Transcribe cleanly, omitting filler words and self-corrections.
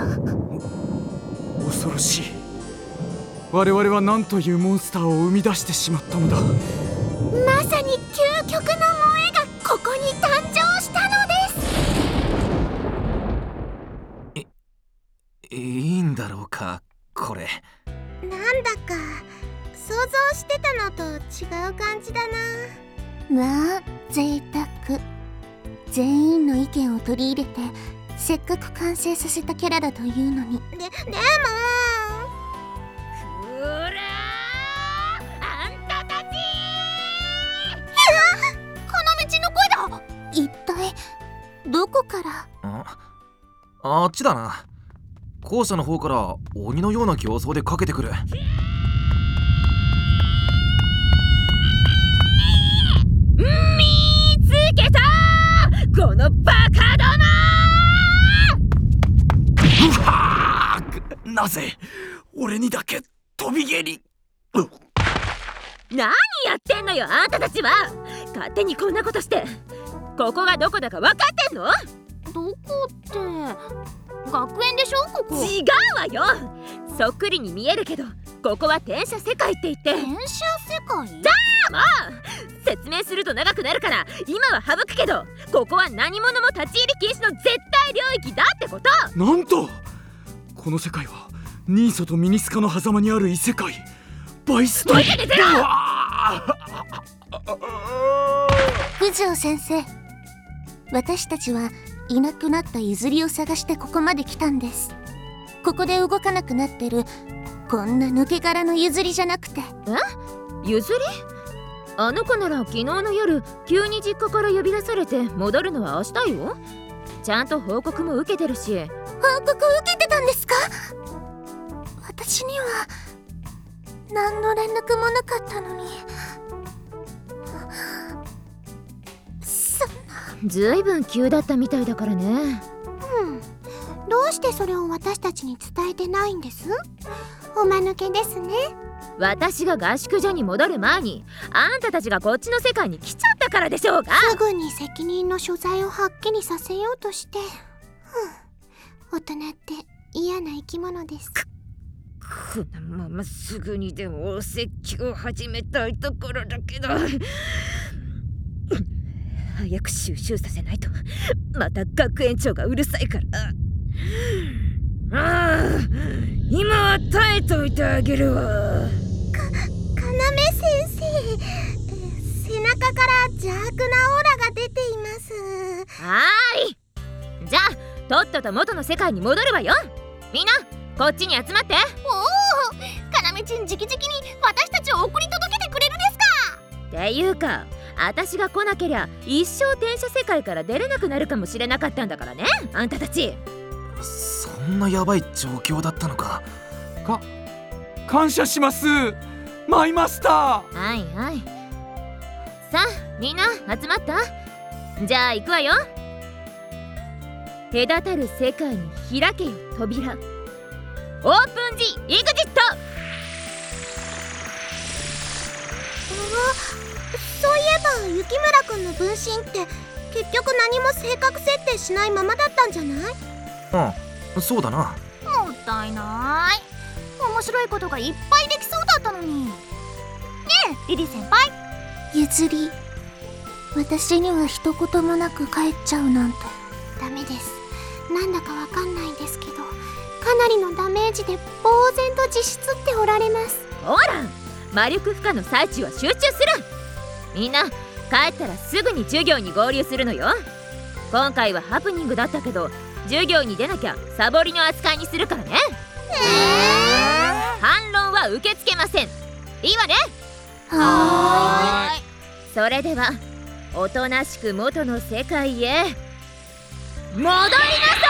恐ろしい。我々は何というモンスターを生み出してしまったのだ。 まさに究極の萌えがここに誕生したのです。 いいんだろうかこれ。 なんだか想像してたのと違う感じだな。 まあ贅沢。全員の意見を取り入れてせっかく完成させたキャラだというのに。 でもくらーあんたたち要の声だ。 一体どこから？ あっちだな。校舎の方から鬼のような形相でかけてくる。 見つけたこのバカども。 うわー！なぜ俺にだけ飛び蹴り。 何やってんのよあんたたちは。勝手にこんなことして。ここがどこだか分かってんの？ どこって学園でしょここ。 違うわよ。そっくりに見えるけどここは転写世界って言って。 転写世界？ じゃあもう説明すると長くなるから今は省くけど、ここは何者も立ち入り禁止の絶対領域だってこと。 なんとこの世界はニーソとミニスカの狭間にある異世界バイスタ。 九条先生、私たちはいなくなったゆずりを探してここまで来たんです。ここで動かなくなってるこんな抜け殻のゆずりじゃなくて。 ゆずり？あの子なら昨日の夜急に実家から呼び出されて戻るのは明日よ。ちゃんと報告も受けてるし。 報告受けてたんですか？私には何の連絡もなかったのに。そんな。 ずいぶん急だったみたいだからね。 どうしてそれを私たちに伝えてないんです？おまぬけですね。 私が合宿所に戻る前にあんたたちがこっちの世界に来ちゃったからでしょうが。 すぐに責任の所在をはっきりさせようとして。大人って嫌な生き物です。 このまますぐにでもお説教を始めたいところだけど早く収集させないとまた学園長がうるさいから。今は耐えといてあげるわ。 要先生、背中から邪悪なオーラが出ています。 はーい、じゃあとっとと元の世界に戻るわよ。みんなこっちに集まって。 おお、かなめちん直々に私たちを送り届けてくれるんですか？ っていうか私が来なけりゃ一生転写世界から出れなくなるかもしれなかったんだからね、あんたたち。 そんなヤバい状況だったのか。 感謝しますマイマスター。 はいはい、さあみんな集まった？じゃあ行くわよ。隔たる世界に開けよ扉。オープンジイグジット。 そういえば雪村くんの分身って結局何も性格設定しないままだったんじゃない？ そうだな。 もったいない。面白いことがいっぱいできそうだったのに。ねえリリ先輩。 ゆずり、私には一言もなく帰っちゃうなんて。 ダメです。なんだかわかんないんですけど、かなりのダメージで呆然と自失っておられます。 ほら魔力負荷の最中は集中する。みんな帰ったらすぐに授業に合流するのよ。今回はハプニングだったけど授業に出なきゃサボりの扱いにするからね。反論は受け付けません。いいわね。 はーい。 それではおとなしく元の世界へ戻りなさい。